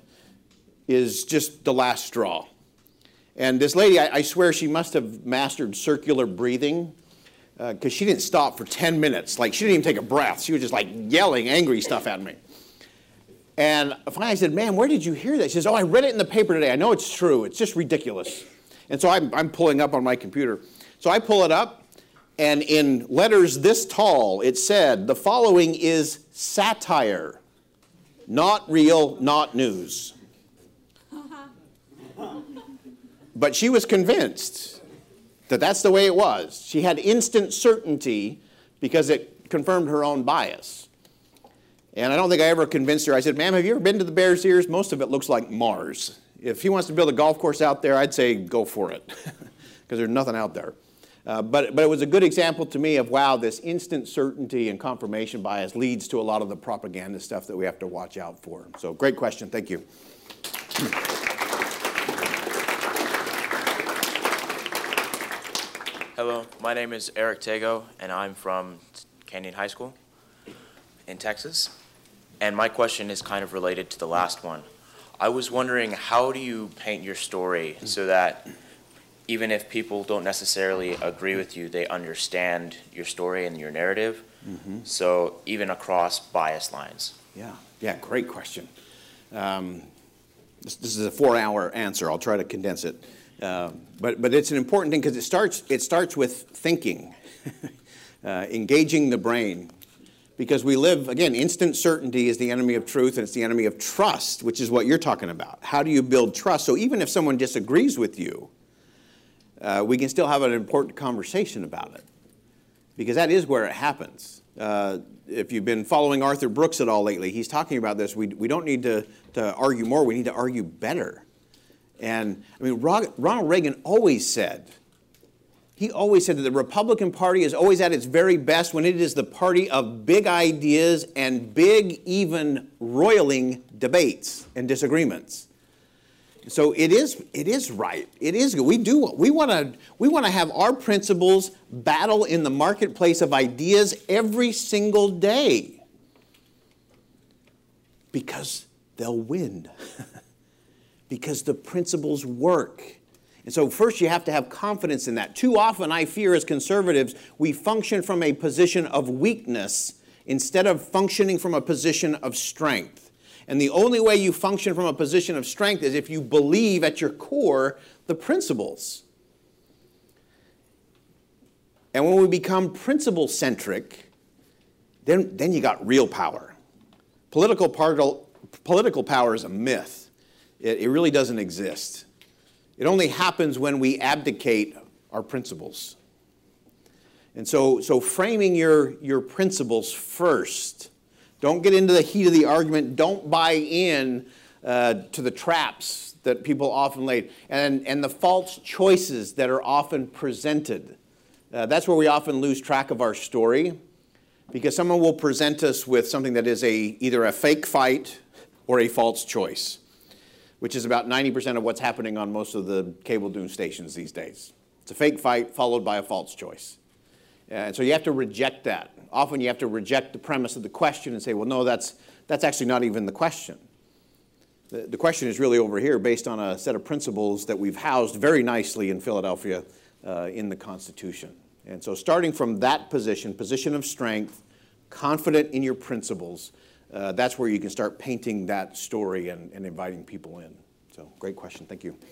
is just the last straw. And this lady, I, I swear she must have mastered circular breathing, because uh, she didn't stop for ten minutes. Like, she didn't even take a breath. She was just like yelling angry stuff at me. And finally I said, ma'am, where did you hear that? She says, oh, I read it in the paper today. I know it's true. It's just ridiculous. And so I'm, I'm pulling up on my computer. So I pull it up, And in letters this tall, it said, the following is satire, not real, not news. But she was convinced that that's the way it was. She had instant certainty because it confirmed her own bias. And I don't think I ever convinced her. I said, ma'am, have you ever been to the Bears Ears? Most of it looks like Mars. If he wants to build a golf course out there, I'd say go for it, because there's nothing out there. Uh, but, but it was a good example to me of, wow, this instant certainty and confirmation bias leads to a lot of the propaganda stuff that we have to watch out for. So great question. Thank you. Hello, my name is Eric Tago, and I'm from Canyon High School in Texas. And my question is kind of related to the last one. I was wondering, how do you paint your story so that even if people don't necessarily agree with you, they understand your story and your narrative? Mm-hmm. So even across bias lines. Yeah, yeah, great question. Um, this, this is a four-hour answer. I'll try to condense it. Uh, but, but it's an important thing because it starts, it starts with thinking, uh, engaging the brain. Because we live, again, instant certainty is the enemy of truth, and it's the enemy of trust, which is what you're talking about. How do you build trust? So even if someone disagrees with you, uh, we can still have an important conversation about it. Because that is where it happens. Uh, if you've been following Arthur Brooks at all lately, he's talking about this. We, we don't need to, to argue more. We need to argue better. And, I mean, Ronald Reagan always said, he always said that the Republican Party is always at its very best when it is the party of big ideas and big, even roiling debates and disagreements. So it is, it is right. It is good. We do. We want to. We want to have our principles battle in the marketplace of ideas every single day, because they'll win. Because the principles work. And so first you have to have confidence in that. Too often I fear as conservatives, we function from a position of weakness instead of functioning from a position of strength. And the only way you function from a position of strength is if you believe at your core the principles. And when we become principle-centric, then, then you got real power. Political, part, political power is a myth. It, it really doesn't exist. It only happens when we abdicate our principles. And so, so framing your, your principles first. Don't get into the heat of the argument. Don't buy in uh, to the traps that people often lay, and, and the false choices that are often presented. Uh, that's where we often lose track of our story, because someone will present us with something that is a, either a fake fight or a false choice, which is about ninety percent of what's happening on most of the cable news stations these days. It's a fake fight followed by a false choice. And so you have to reject that. Often you have to reject the premise of the question and say, well, no, that's, that's actually not even the question. The, the question is really over here based on a set of principles that we've housed very nicely in Philadelphia uh, in the Constitution. And so starting from that position, position of strength, confident in your principles, Uh, that's where you can start painting that story and, and inviting people in. So, great question. Thank you.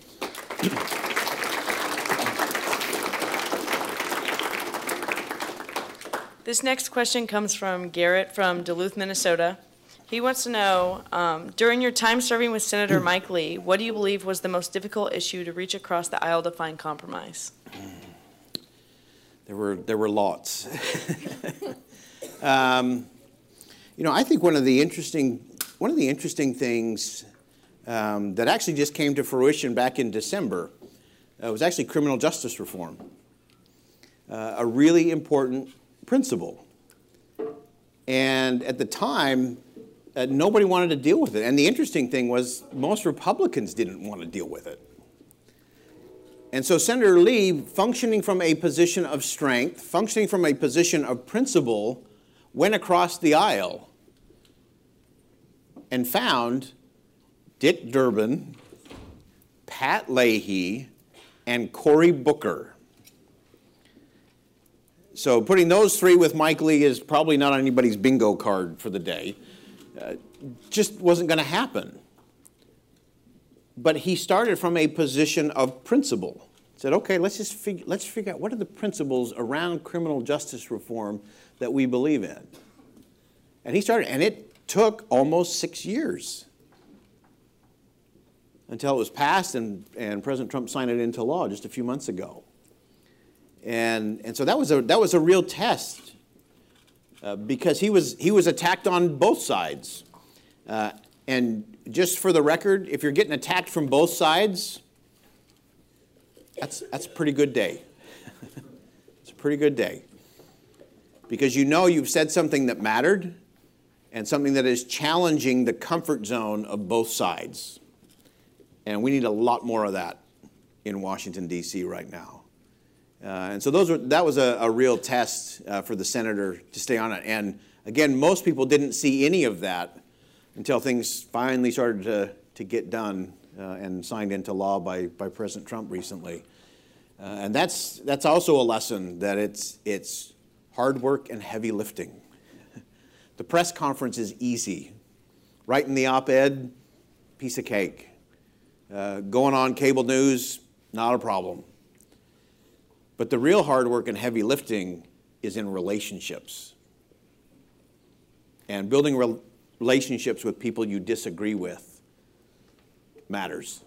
This next question comes from Garrett from Duluth, Minnesota. He wants to know, um, during your time serving with Senator Mike Lee, what do you believe was the most difficult issue to reach across the aisle to find compromise? There were, there were lots. um, You know, I think one of the interesting, one of the interesting things um, that actually just came to fruition back in December uh, was actually criminal justice reform, uh, a really important principle. And at the time, uh, nobody wanted to deal with it. And the interesting thing was most Republicans didn't want to deal with it. And so Senator Lee, functioning from a position of strength, functioning from a position of principle, went across the aisle and found Dick Durbin, Pat Leahy, and Cory Booker. So putting those three with Mike Lee is probably not anybody's bingo card for the day. Uh, just wasn't going to happen. But he started from a position of principle. said, okay, let's just figure, let's figure out what are the principles around criminal justice reform that we believe in. And he started, and it took almost six years until it was passed and, and President Trump signed it into law just a few months ago. And, and so that was a, that was a real test uh, because he was, he was attacked on both sides. Uh, and just for the record, if you're getting attacked from both sides, that's, that's a pretty good day. It's a pretty good day. Because you know you've said something that mattered and something that is challenging the comfort zone of both sides. And we need a lot more of that in Washington, D C right now. Uh, and so those were, that was a, a real test uh, for the senator to stay on it. And again, most people didn't see any of that until things finally started to, to get done uh, and signed into law by, by President Trump recently. Uh, and that's, that's also a lesson that it's, it's hard work and heavy lifting. The press conference is easy. Writing the op-ed, piece of cake. Uh, going on cable news, not a problem. But the real hard work and heavy lifting is in relationships. And building re- relationships with people you disagree with matters.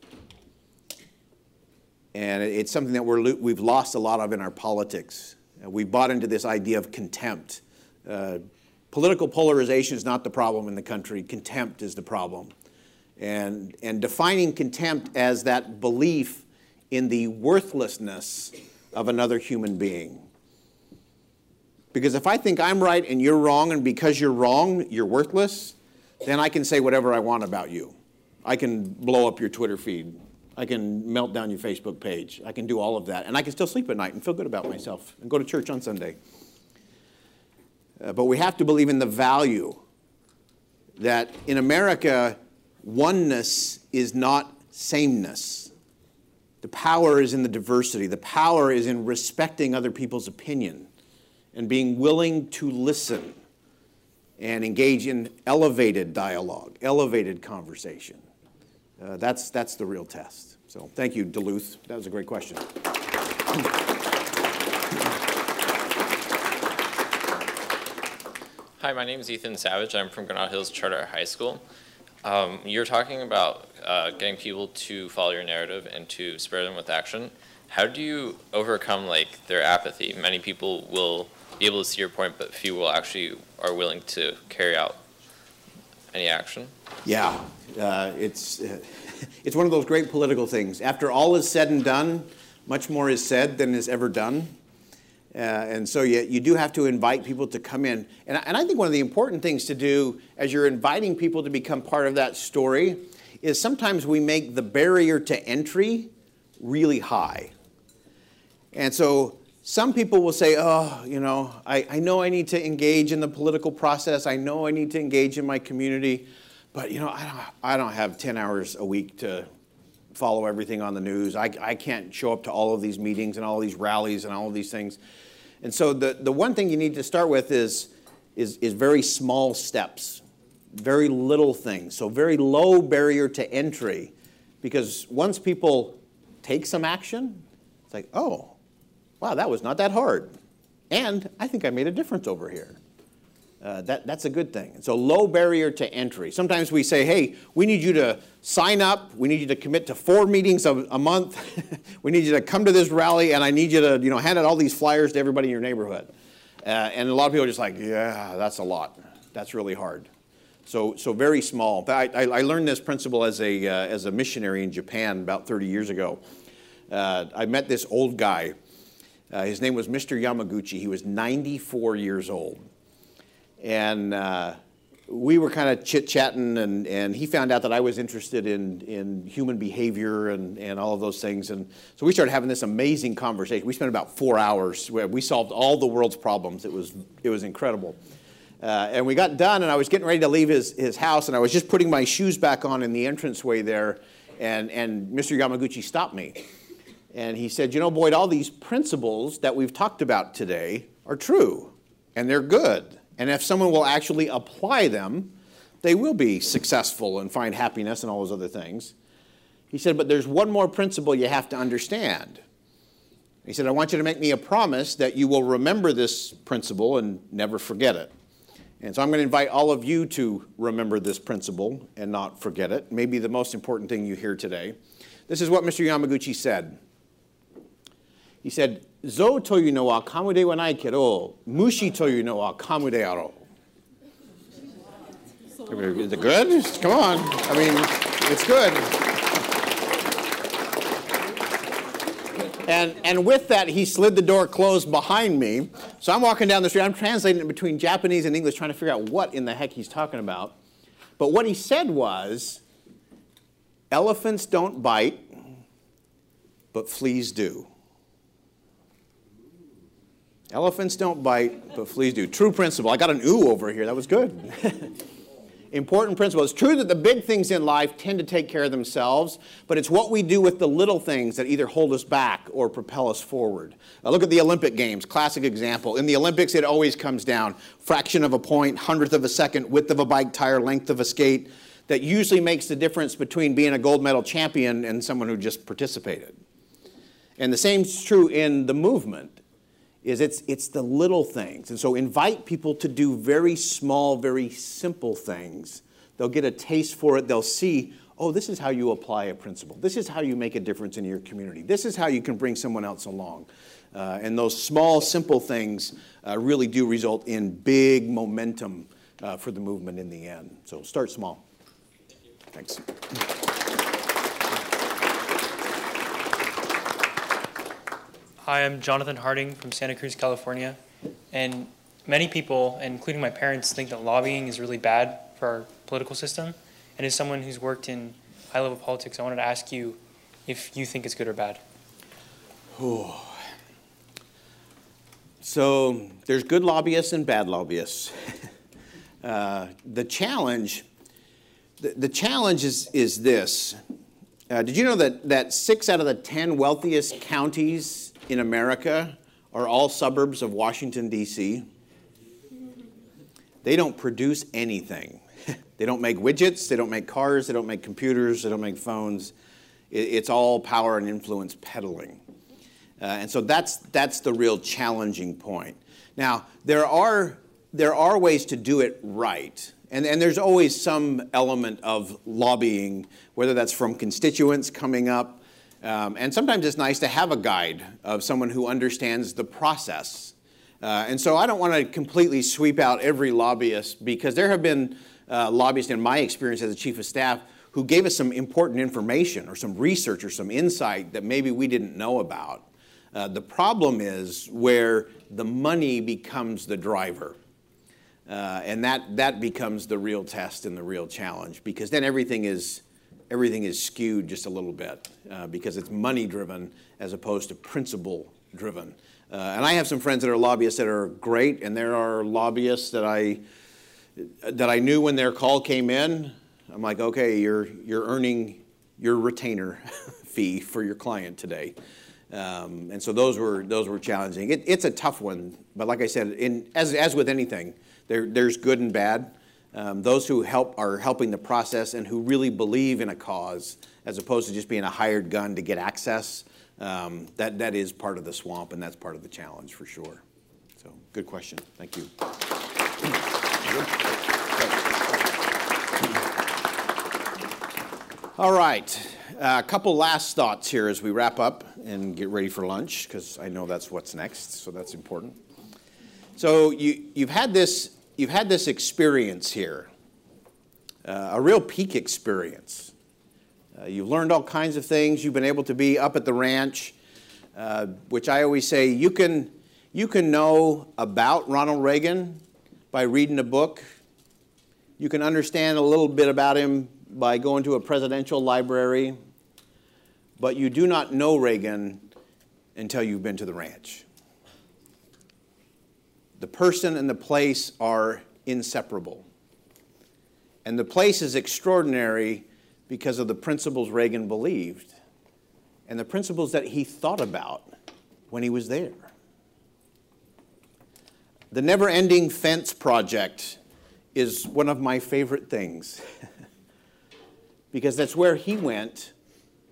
And it's something that we're, we've lost a lot of in our politics. Uh, we've bought into this idea of contempt. Uh, political polarization is not the problem in the country. Contempt is the problem. And, and defining contempt as that belief in the worthlessness of another human being. Because if I think I'm right and you're wrong, and because you're wrong, you're worthless, then I can say whatever I want about you. I can blow up your Twitter feed. I can melt down your Facebook page. I can do all of that. And I can still sleep at night and feel good about myself and go to church on Sunday. Uh, but we have to believe in the value that in America, oneness is not sameness. The power is in the diversity. The power is in respecting other people's opinion and being willing to listen and engage in elevated dialogue, elevated conversation. Uh, that's, that's the real test. So thank you, Duluth. That was a great question. Hi, my name is Ethan Savage. I'm from Granada Hills Charter High School. Um, you're talking about uh, getting people to follow your narrative and to spur them with action. How do you overcome like their apathy? Many people will be able to see your point, but few will actually are willing to carry out any action. Yeah, uh, it's uh, it's one of those great political things. After all is said and done, much more is said than is ever done. Uh, and so you, you do have to invite people to come in. And, and I think one of the important things to do as you're inviting people to become part of that story is sometimes we make the barrier to entry really high. And so some people will say, oh, you know, I, I know I need to engage in the political process. I know I need to engage in my community. But, you know, I don't, I don't have ten hours a week to follow everything on the news. I, I can't show up to all of these meetings and all of these rallies and all of these things. And so the, the one thing you need to start with is, is, is very small steps, very little things. So very low barrier to entry. Because once people take some action, it's like, oh, wow, that was not that hard. And I think I made a difference over here. Uh, that, that's a good thing. So low barrier to entry. Sometimes we say, hey, we need you to sign up. We need you to commit to four meetings a, a month. We need you to come to this rally, and I need you to you know, hand out all these flyers to everybody in your neighborhood. Uh, and a lot of people are just like, yeah, that's a lot. That's really hard. So, so very small. I, I, I learned this principle as a, uh, as a missionary in Japan about thirty years ago. Uh, I met this old guy. Uh, his name was Mister Yamaguchi. He was ninety-four years old. And uh, we were kind of chit-chatting, and, and he found out that I was interested in, in human behavior and, and all of those things. And so we started having this amazing conversation. We spent about four hours. Where we solved all the world's problems. It was, it was incredible. Uh, and we got done, and I was getting ready to leave his, his house, and I was just putting my shoes back on in the entranceway there, and, and Mister Yamaguchi stopped me. And he said, you know, Boyd, all these principles that we've talked about today are true, and they're good. And if someone will actually apply them, they will be successful and find happiness and all those other things. He said, but there's one more principle you have to understand. He said, I want you to make me a promise that you will remember this principle and never forget it. And so I'm going to invite all of you to remember this principle and not forget it. Maybe the most important thing you hear today. This is what Mister Yamaguchi said. He said, Zo toyu no wa kamu wa nai kedo, mushi toyu no wa kamu de aro. Is it good? Come on. I mean, it's good. And, and with that, he slid the door closed behind me. So I'm walking down the street. I'm translating it between Japanese and English, trying to figure out what in the heck he's talking about. But what he said was, elephants don't bite, but fleas do. Elephants don't bite, but fleas do. True principle. I got an ooh over here. That was good. Important principle. It's true that the big things in life tend to take care of themselves, but it's what we do with the little things that either hold us back or propel us forward. Now look at the Olympic Games, classic example. In the Olympics, it always comes down. Fraction of a point, hundredth of a second, width of a bike tire, length of a skate. That usually makes the difference between being a gold medal champion and someone who just participated. And the same is true in the movement. Is it's, it's the little things. And so invite people to do very small, very simple things. They'll get a taste for it. They'll see, oh, this is how you apply a principle. This is how you make a difference in your community. This is how you can bring someone else along. Uh, and those small, simple things uh, really do result in big momentum uh, for the movement in the end. So start small. Thanks. Hi, I'm Jonathan Harding from Santa Cruz, California. And many people, including my parents, think that lobbying is really bad for our political system. And as someone who's worked in high-level politics, I wanted to ask you if you think it's good or bad. Ooh. So there's good lobbyists and bad lobbyists. uh, the challenge, the, the challenge is, is this. Uh, did you know that, that six out of the ten wealthiest counties in America are all suburbs of Washington, D C? They don't produce anything. They don't make widgets, they don't make cars, they don't make computers, they don't make phones. It, it's all power and influence peddling. Uh, and so that's, that's the real challenging point. Now, there are, there are ways to do it right. And, and there's always some element of lobbying, whether that's from constituents coming up. Um, and sometimes it's nice to have a guide of someone who understands the process. Uh, and so I don't want to completely sweep out every lobbyist, because there have been uh, lobbyists in my experience as a chief of staff who gave us some important information or some research or some insight that maybe we didn't know about. Uh, the problem is where the money becomes the driver. Uh, and that, that becomes the real test and the real challenge, because then everything is everything is skewed just a little bit uh, because it's money-driven as opposed to principle-driven. Uh, and I have some friends that are lobbyists that are great, and there are lobbyists that I that I knew when their call came in. I'm like, okay, you're you're earning your retainer fee for your client today, um, and so those were those were challenging. It, it's a tough one, but like I said, in as as with anything, there there's good and bad. Um, those who help are helping the process and who really believe in a cause, as opposed to just being a hired gun to get access, um, that, that is part of the swamp, and that's part of the challenge for sure. So, good question. Thank you. All right. Uh, a couple last thoughts here as we wrap up and get ready for lunch, because I know that's what's next, so that's important. So, you, you've had this... You've had this experience here, uh, a real peak experience. Uh, you've learned all kinds of things. You've been able to be up at the ranch, uh, which I always say you can, you can know about Ronald Reagan by reading a book. You can understand a little bit about him by going to a presidential library, but you do not know Reagan until you've been to the ranch. The person and the place are inseparable. And the place is extraordinary because of the principles Reagan believed and the principles that he thought about when he was there. The Never-Ending Fence Project is one of my favorite things because that's where he went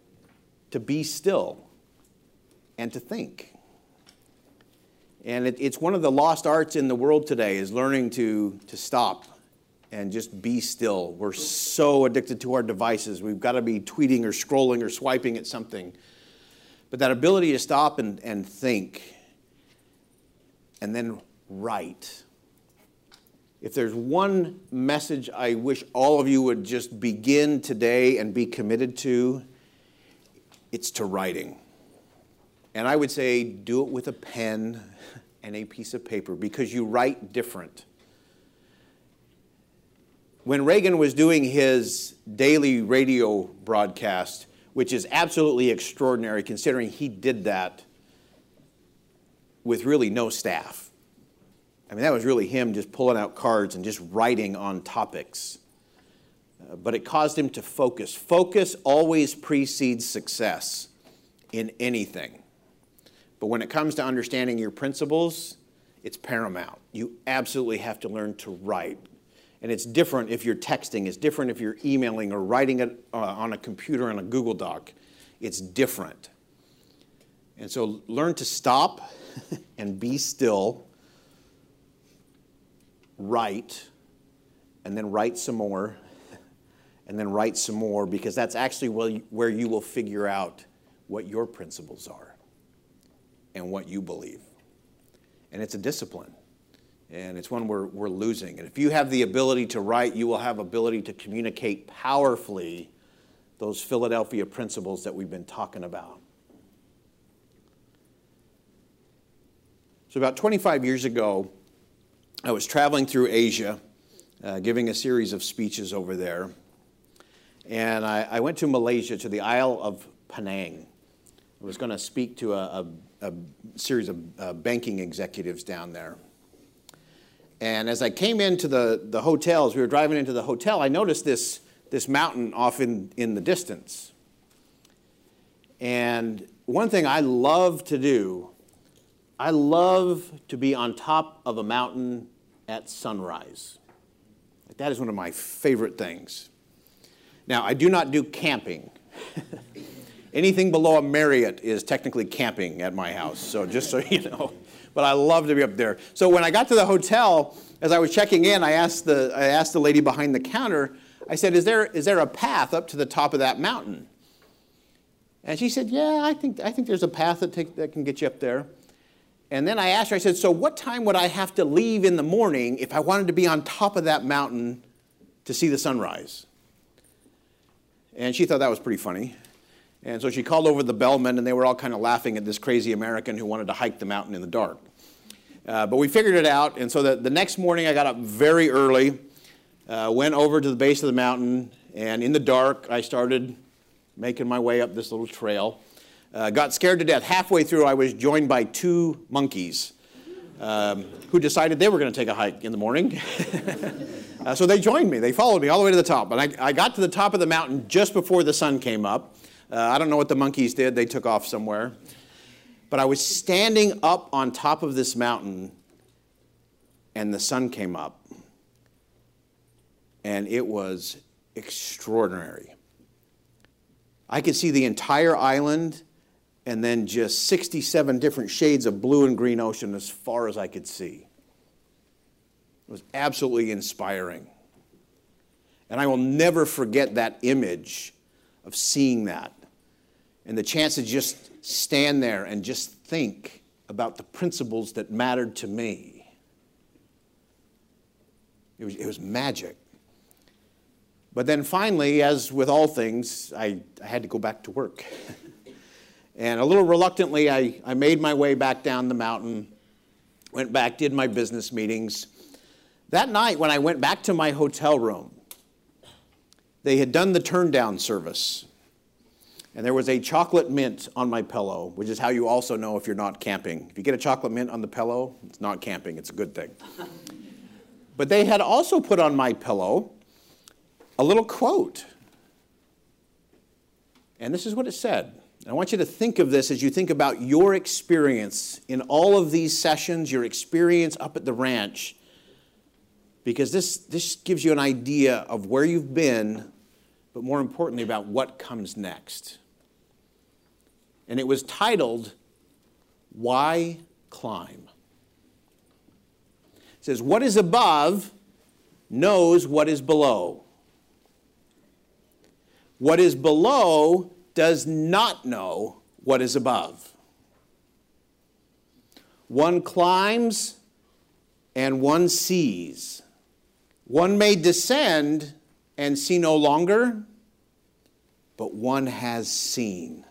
to be still and to think. And it, it's one of the lost arts in the world today is learning to, to stop and just be still. We're so addicted to our devices. We've got to be tweeting or scrolling or swiping at something. But that ability to stop and, and think and then write. If there's one message I wish all of you would just begin today and be committed to, it's to writing. And I would say do it with a pen and a piece of paper because you write different. When Reagan was doing his daily radio broadcast, which is absolutely extraordinary considering he did that with really no staff. I mean, that was really him just pulling out cards and just writing on topics. Uh, but it caused him to focus. Focus always precedes success in anything. But when it comes to understanding your principles, it's paramount. You absolutely have to learn to write. And it's different if you're texting. It's different if you're emailing or writing it uh, on a computer on a Google Doc. It's different. And so learn to stop and be still, write, and then write some more, and then write some more, because that's actually where you will figure out what your principles are and what you believe. And it's a discipline. And it's one we're, we're losing. And if you have the ability to write, you will have ability to communicate powerfully those Philadelphia principles that we've been talking about. So about twenty-five years ago, I was traveling through Asia, uh, giving a series of speeches over there. And I, I went to Malaysia, to the Isle of Penang. I was going to speak to a, a, a series of uh, banking executives down there. And as I came into the, the hotel, as we were driving into the hotel, I noticed this, this mountain off in, in the distance. And one thing I love to do, I love to be on top of a mountain at sunrise. That is one of my favorite things. Now, I do not do camping. Anything below a Marriott is technically camping at my house, so just so you know. But I love to be up there. So when I got to the hotel, as I was checking in, I asked the, I asked the lady behind the counter, I said, is there, is there a path up to the top of that mountain? And she said, yeah, I think, I think there's a path that, take, that can get you up there. And then I asked her, I said, so what time would I have to leave in the morning if I wanted to be on top of that mountain to see the sunrise? And she thought that was pretty funny. And so she called over the bellman, and they were all kind of laughing at this crazy American who wanted to hike the mountain in the dark. Uh, but we figured it out, and so the, the next morning I got up very early, uh, went over to the base of the mountain, and in the dark I started making my way up this little trail. Uh, got scared to death. Halfway through I was joined by two monkeys um, who decided they were going to take a hike in the morning. uh, so they joined me. They followed me all the way to the top. And I, I got to the top of the mountain just before the sun came up. Uh, I don't know what the monkeys did. They took off somewhere. But I was standing up on top of this mountain, and the sun came up. And it was extraordinary. I could see the entire island and then just sixty-seven different shades of blue and green ocean as far as I could see. It was absolutely inspiring. And I will never forget that image of seeing that. And the chance to just stand there and just think about the principles that mattered to me. It was, it was magic. But then finally, as with all things, I, I had to go back to work. And a little reluctantly, I, I made my way back down the mountain, went back, did my business meetings. That night, when I went back to my hotel room, they had done the turn down service. And there was a chocolate mint on my pillow, which is how you also know if you're not camping. If you get a chocolate mint on the pillow, it's not camping. It's a good thing. But they had also put on my pillow a little quote. And this is what it said. I want you to think of this as you think about your experience in all of these sessions, your experience up at the ranch, because this, this gives you an idea of where you've been, but more importantly about what comes next. and it was titled, Why Climb? It says, what is above knows what is below. What is below does not know what is above. One climbs and one sees. One may descend and see no longer, but one has seen.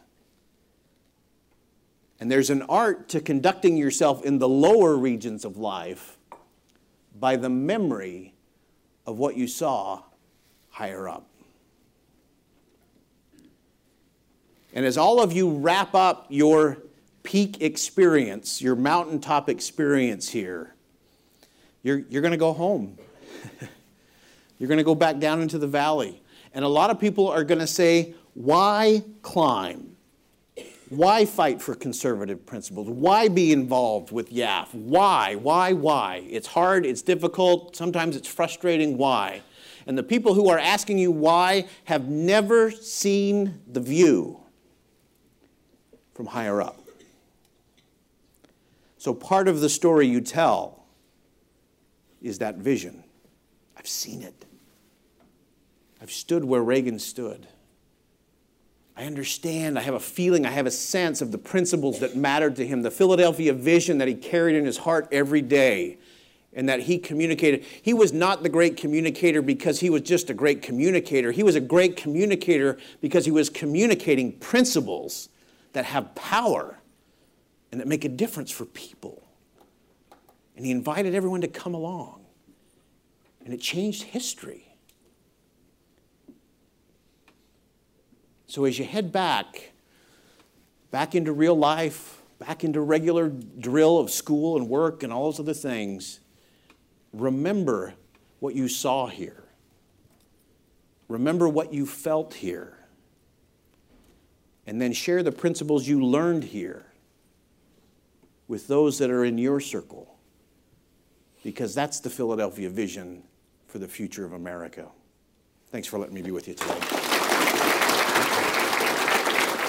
And there's an art to conducting yourself in the lower regions of life by the memory of what you saw higher up. And as all of you wrap up your peak experience, your mountaintop experience here, you're, you're going to go home. You're going to go back down into the valley. And a lot of people are going to say, why climb? Why fight for conservative principles? Why be involved with Y A F? Why, why, why? It's hard, it's difficult, sometimes it's frustrating. Why? And the people who are asking you why have never seen the view from higher up. So part of the story you tell is that vision. I've seen it. I've stood where Reagan stood. I understand, I have a feeling, I have a sense of the principles that mattered to him, the Philadelphia vision that he carried in his heart every day and that he communicated. He was not the great communicator because he was just a great communicator. He was a great communicator because he was communicating principles that have power and that make a difference for people. And he invited everyone to come along. And it changed history. So as you head back, back into real life, back into regular drill of school and work and all those other things, remember what you saw here. Remember what you felt here. And then share the principles you learned here with those that are in your circle. Because that's the Philadelphia vision for the future of America. Thanks for letting me be with you today.